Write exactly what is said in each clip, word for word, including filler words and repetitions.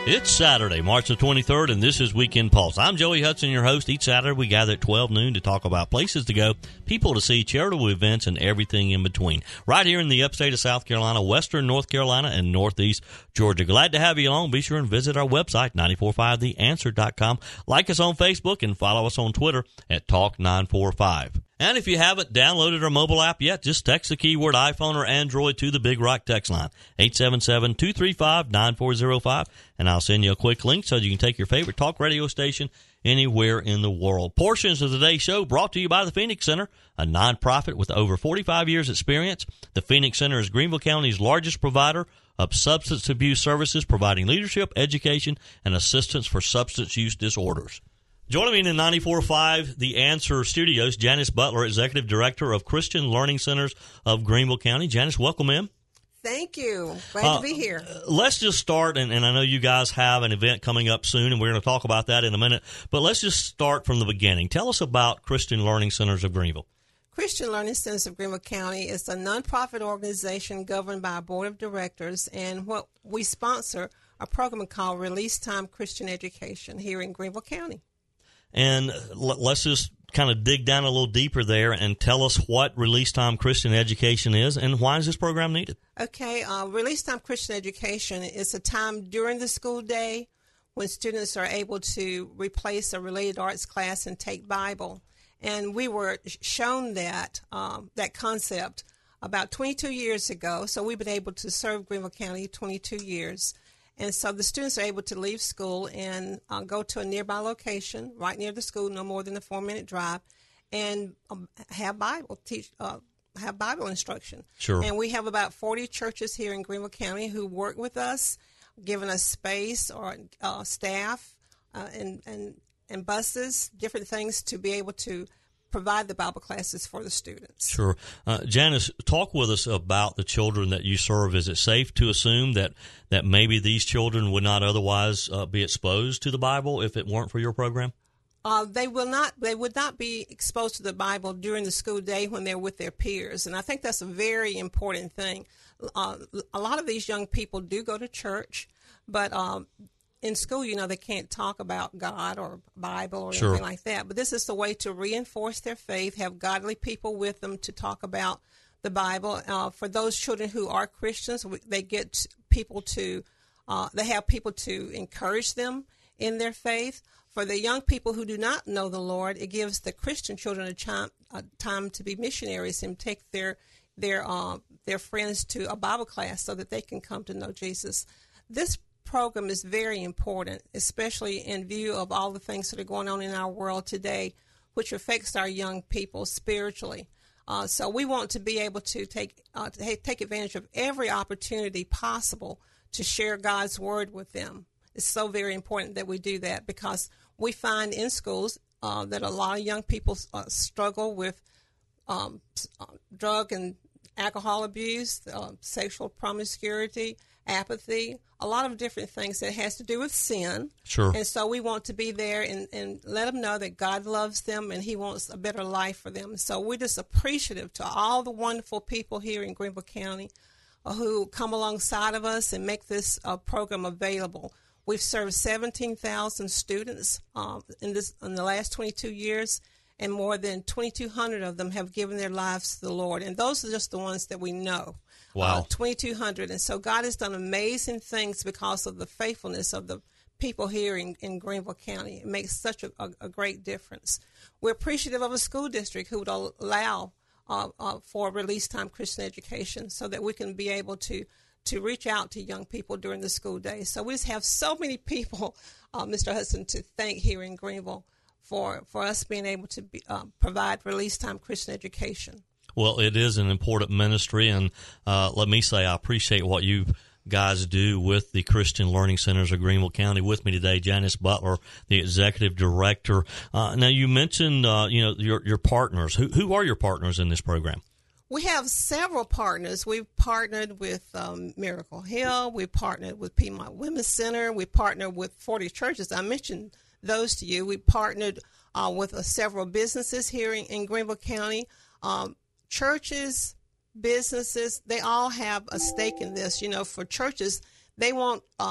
It's Saturday, March the twenty-third, and this is Weekend Pulse. I'm Joey Hudson, your host. Each Saturday, we gather at twelve noon to talk about places to go, people to see, charitable events, and everything in between. Right here in the upstate of South Carolina, western North Carolina, and northeast Georgia. Glad to have you along. Be sure and visit our website, nine four five the answer dot com. Like us on Facebook and follow us on Twitter at Talk nine four five. And if you haven't downloaded our mobile app yet, just text the keyword iPhone or Android to the Big Rock text line, eight seven seven, two three five, nine four zero five, and I'll send you a quick link so you can take your favorite talk radio station anywhere in the world. Portions of today's show brought to you by the Phoenix Center, a nonprofit with over forty-five years experience. The Phoenix Center is Greenville County's largest provider of substance abuse services, providing leadership, education, and assistance for substance use disorders. Joining me in the ninety-four point five The Answer studios, Janice Butler, Executive Director of Christian Learning Centers of Greenville County. Janice, welcome in. Thank you. Glad uh, to be here. Let's just start, and, and I know you guys have an event coming up soon, and we're going to talk about that in a minute, but let's just start from the beginning. Tell us about Christian Learning Centers of Greenville. Christian Learning Centers of Greenville County is a nonprofit organization governed by a board of directors, and what we sponsor a program called Release Time Christian Education here in Greenville County. And let's just kind of dig down a little deeper there and tell us what Release Time Christian Education is and why is this program needed? Okay, uh, Release Time Christian Education is a time during the school day when students are able to replace a related arts class and take Bible. And we were shown that um, that concept about twenty-two years ago, so we've been able to serve Greenville County twenty-two years. And so the students are able to leave school and uh, go to a nearby location, right near the school, no more than a four-minute drive, and um, have Bible teach, uh, have Bible instruction. Sure. And we have about forty churches here in Greenville County who work with us, giving us space or uh, staff uh, and, and and buses, different things to be able to provide the Bible classes for the students. Sure. Uh, Janice, talk with us about the children that you serve. Is it safe to assume that, that maybe these children would not otherwise uh, be exposed to the Bible if it weren't for your program? Uh, they will not. They would not be exposed to the Bible during the school day when they're with their peers, and I think that's a very important thing. Uh, a lot of these young people do go to church, but um, in school, you know, they can't talk about God or Bible or Sure. anything like that. But this is the way to reinforce their faith, have godly people with them to talk about the Bible. Uh, for those children who are Christians, they get people to, uh, they have people to encourage them in their faith. For the young people who do not know the Lord, it gives the Christian children a time, a time to be missionaries and take their their uh, their friends to a Bible class so that they can come to know Jesus. This program is very important, especially in view of all the things that are going on in our world today, which affects our young people spiritually. Uh, so we want to be able to take uh, to take advantage of every opportunity possible to share God's word with them. It's so very important that we do that because we find in schools uh, that a lot of young people uh, struggle with um, drug and alcohol abuse, uh, sexual promiscuity, apathy, a lot of different things that has to do with sin. Sure. And so we want to be there and, and let them know that God loves them and he wants a better life for them. So we're just appreciative to all the wonderful people here in Greenville County uh, who come alongside of us and make this uh, program available. We've served seventeen thousand students um, in this in the last twenty-two years, and more than twenty-two hundred of them have given their lives to the Lord. And those are just the ones that we know. Wow. Uh, twenty-two hundred. And so God has done amazing things because of the faithfulness of the people here in, in Greenville County. It makes such a, a, a great difference. We're appreciative of a school district who would allow uh, uh, for Release Time Christian Education so that we can be able to to reach out to young people during the school day. So we just have so many people, uh, Mister Hudson, to thank here in Greenville for, for us being able to be, uh, provide Release Time Christian Education. Well, it is an important ministry, and uh, let me say I appreciate what you guys do with the Christian Learning Centers of Greenville County. With me today, Janice Butler, the Executive Director. Uh, now, you mentioned uh, you know your your partners. Who who are your partners in this program? We have several partners. We've partnered with um, Miracle Hill. We've partnered with Piedmont Women's Center. We partnered with forty churches. I mentioned those to you. We partnered uh, with uh, several businesses here in, in Greenville County. Um, churches, businesses, they all have a stake in this. You know, for churches, they want um,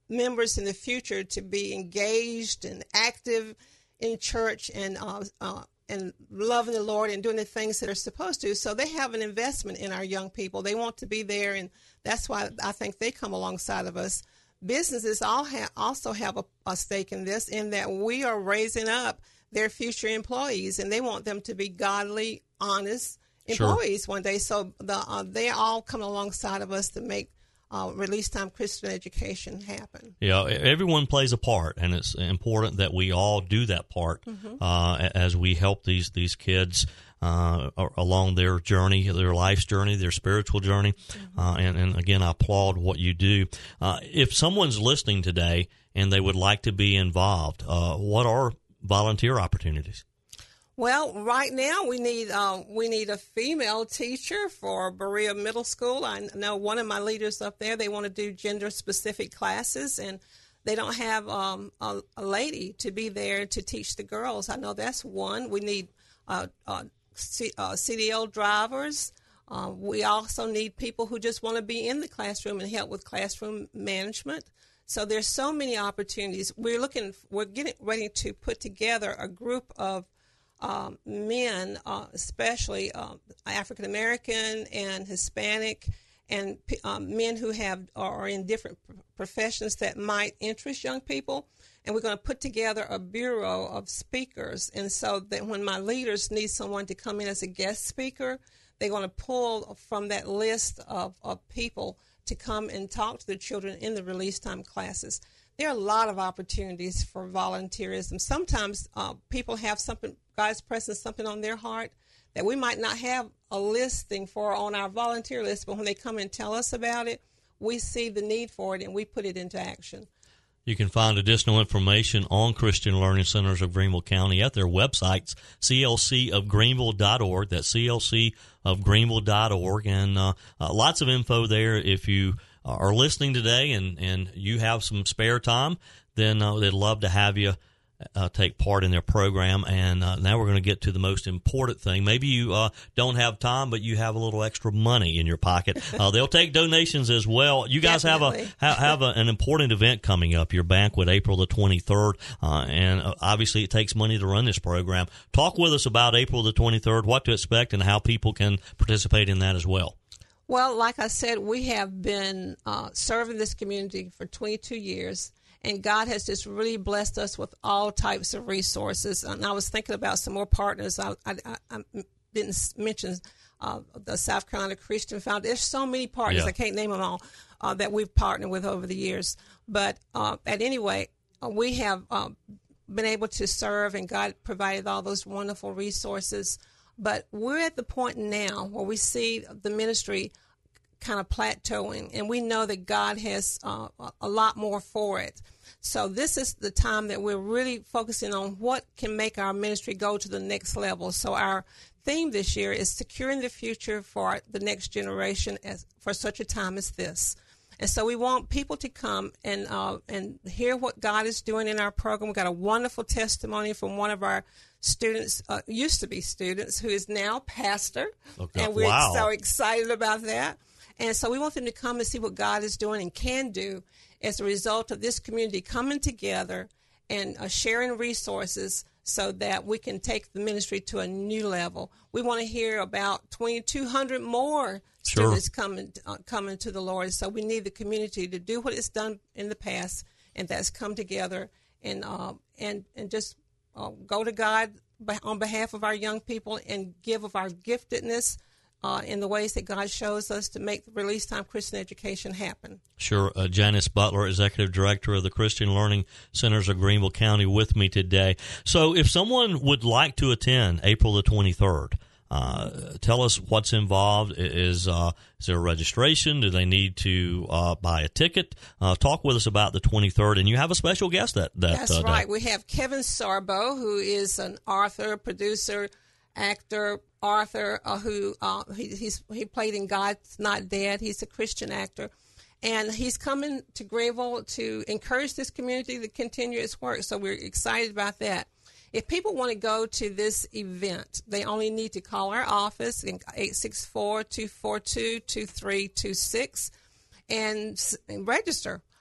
members in the future to be engaged and active in church and uh, uh, and loving the Lord and doing the things that are supposed to. So they have an investment in our young people. They want to be there, and that's why I think they come alongside of us. Businesses all have, also have a, a stake in this, in that we are raising up their future employees, and they want them to be godly, honest employees sure. one day. So the, uh, they all come alongside of us to make uh, Release Time Christian Education happen. Yeah, everyone plays a part, and it's important that we all do that part mm-hmm. uh, as we help these these kids uh, along their journey, their life's journey, their spiritual journey. Mm-hmm. Uh, and, and again, I applaud what you do. Uh, if someone's listening today and they would like to be involved, uh, what are volunteer opportunities? Well, right now we need uh, we need a female teacher for Berea Middle School. I know one of my leaders up there, they want to do gender-specific classes, and they don't have um, a, a lady to be there to teach the girls. I know that's one. We need uh, uh, C, uh, C D L drivers. Uh, we also need people who just want to be in the classroom and help with classroom management. So there's so many opportunities. We're looking, we're getting ready to put together a group of um, men, uh, especially uh, African American and Hispanic, and um, men who have are in different professions that might interest young people. And we're going to put together a bureau of speakers. And so that when my leaders need someone to come in as a guest speaker, they're going to pull from that list of, of people to come and talk to the children in the Release Time classes. There are a lot of opportunities for volunteerism. Sometimes uh, people have something, God's pressing something on their heart that we might not have a listing for on our volunteer list, but when they come and tell us about it, we see the need for it and we put it into action. You can find additional information on Christian Learning Centers of Greenville County at their websites, c l c of greenville dot org. That's c l c of greenville dot org. And uh, uh, lots of info there. If you are listening today and, and you have some spare time, then uh, they'd love to have you Uh, take part in their program. And uh, now we're going to get to the most important thing. Maybe you uh, don't have time, but you have a little extra money in your pocket. Uh, they'll take donations as well. You guys Definitely. have a ha- have a, an important event coming up, your banquet, April the twenty-third, uh, and uh, obviously it takes money to run this program. Talk with us about April the twenty-third, what to expect, and how people can participate in that as well. Well, like I said, we have been uh, serving this community for twenty-two years. And God has just really blessed us with all types of resources. And I was thinking about some more partners. I, I, I didn't mention uh, the South Carolina Christian Foundation. There's so many partners, yeah. I can't name them all, uh, that we've partnered with over the years. But uh, at any rate, uh, we have uh, been able to serve, and God provided all those wonderful resources. But we're at the point now where we see the ministry kind of plateauing, and we know that God has uh, a lot more for it. So this is the time that we're really focusing on what can make our ministry go to the next level. So our theme this year is securing the future for the next generation as for such a time as this. And so we want people to come and uh, and hear what God is doing in our program. We've got a wonderful testimony from one of our students, uh, used to be students, who is now pastor. Okay. And we're Wow. so excited about that. And so we want them to come and see what God is doing and can do as a result of this community coming together and uh, sharing resources so that we can take the ministry to a new level. We want to hear about twenty-two hundred more Sure. students coming uh, coming to the Lord. So we need the community to do what it's done in the past, and that's come together and uh, and and just uh, go to God on behalf of our young people and give of our giftedness Uh, in the ways that God shows us to make the Release Time Christian Education happen. Sure. Uh, Janice Butler, Executive Director of the Christian Learning Centers of Greenville County, with me today. So if someone would like to attend April the twenty-third, uh, tell us what's involved. Is, uh, is there a registration? Do they need to uh, buy a ticket? Uh, talk with us about the twenty-third, and you have a special guest that, that That's uh, right. day. We have Kevin Sorbo, who is an author, producer, actor, Arthur, uh, who uh, he, he's he played in God's Not Dead. He's a Christian actor, and he's coming to Greenville to encourage this community to continue its work. So we're excited about that. If people want to go to this event, they only need to call our office in eight six four, two four two, two three two six and, and register.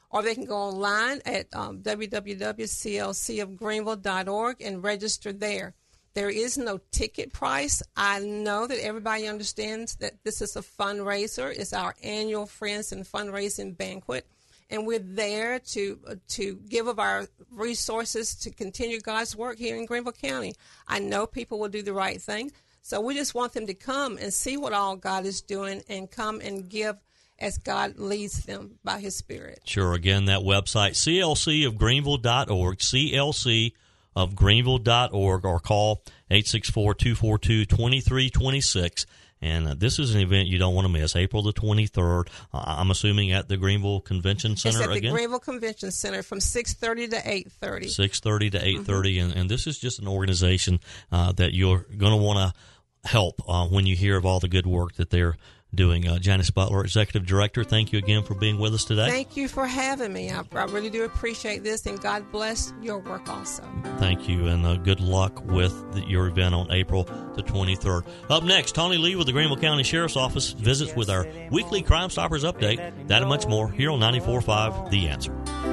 or they can go online at um, w w w dot c l c of greenville dot org and register there. There is no ticket price. I know that everybody understands that this is a fundraiser. It's our annual Friends and Fundraising Banquet, and we're there to uh, to give of our resources to continue God's work here in Greenville County. I know people will do the right thing, so we just want them to come and see what all God is doing and come and give as God leads them by His Spirit. Sure. Again, that website, c l c of greenville dot org, c l c of greenville dot org, or call eight six four, two four two, two three two six. And uh, this is an event you don't want to miss, April the twenty-third. Uh, I'm assuming at the Greenville Convention Center again? It's at the Greenville Convention Center from six thirty to eight thirty. six thirty to eight thirty. Mm-hmm. and, and this is just an organization uh, that you're going to want to help uh, when you hear of all the good work that they're doing. Uh, Janice Butler, Executive Director, thank you again for being with us today. Thank you for having me. I, I really do appreciate this, and God bless your work also. Thank you, and uh, good luck with the, your event on April the twenty-third. Up next, Tony Lee with the Greenville County Sheriff's Office visits with our weekly Crime Stoppers update. That and much more here on ninety-four point five The Answer.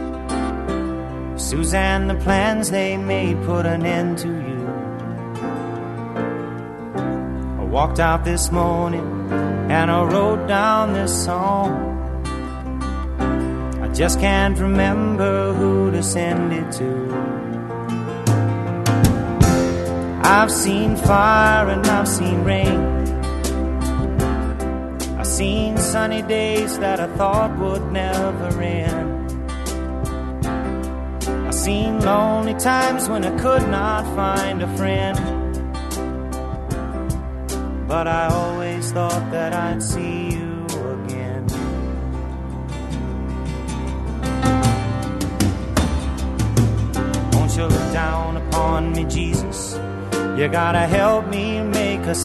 Suzanne, the plans they made put an end to you. I walked out this morning and I wrote down this song. I just can't remember who to send it to. I've seen fire and I've seen rain. I've seen sunny days that I thought would never end. I've seen lonely times when I could not find a friend. But I always thought that I'd see you again. Won't you look down upon me, Jesus? You gotta help me make